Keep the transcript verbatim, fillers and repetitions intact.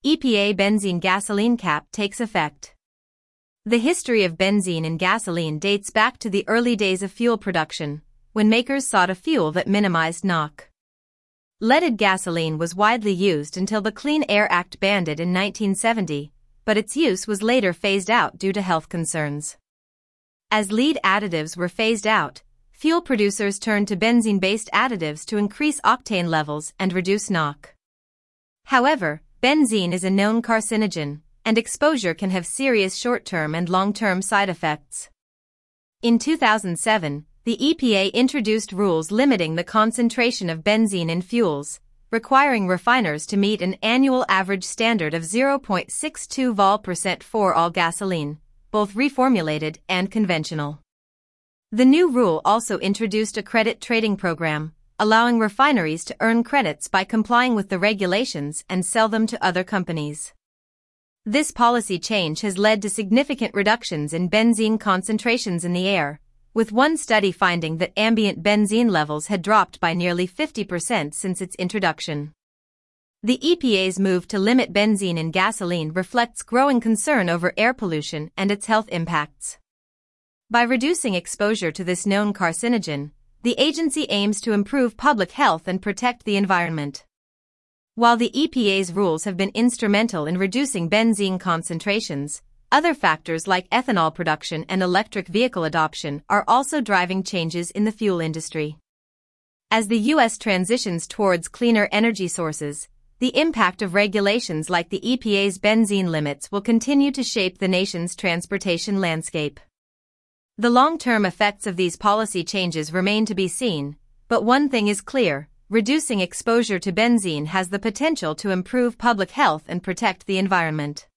E P A benzene gasoline cap takes effect. The history of benzene in gasoline dates back to the early days of fuel production, when makers sought a fuel that minimized N Ox. Leaded gasoline was widely used until the Clean Air Act banned it in nineteen seventy, but its use was later phased out due to health concerns. As lead additives were phased out, fuel producers turned to benzene-based additives to increase octane levels and reduce N O x. However, benzene is a known carcinogen, and exposure can have serious short-term and long-term side effects. In two thousand seven, the E P A introduced rules limiting the concentration of benzene in fuels, requiring refiners to meet an annual average standard of zero point six two vol percent for all gasoline, both reformulated and conventional. The new rule also introduced a credit trading program, allowing refineries to earn credits by complying with the regulations and sell them to other companies. This policy change has led to significant reductions in benzene concentrations in the air, with one study finding that ambient benzene levels had dropped by nearly fifty percent since its introduction. The E P A's move to limit benzene in gasoline reflects growing concern over air pollution and its health impacts. By reducing exposure to this known carcinogen, the agency aims to improve public health and protect the environment. While the E P A's rules have been instrumental in reducing benzene concentrations, other factors like ethanol production and electric vehicle adoption are also driving changes in the fuel industry. As the U S transitions towards cleaner energy sources, the impact of regulations like the E P A's benzene limits will continue to shape the nation's transportation landscape. The long-term effects of these policy changes remain to be seen, but one thing is clear: reducing exposure to benzene has the potential to improve public health and protect the environment.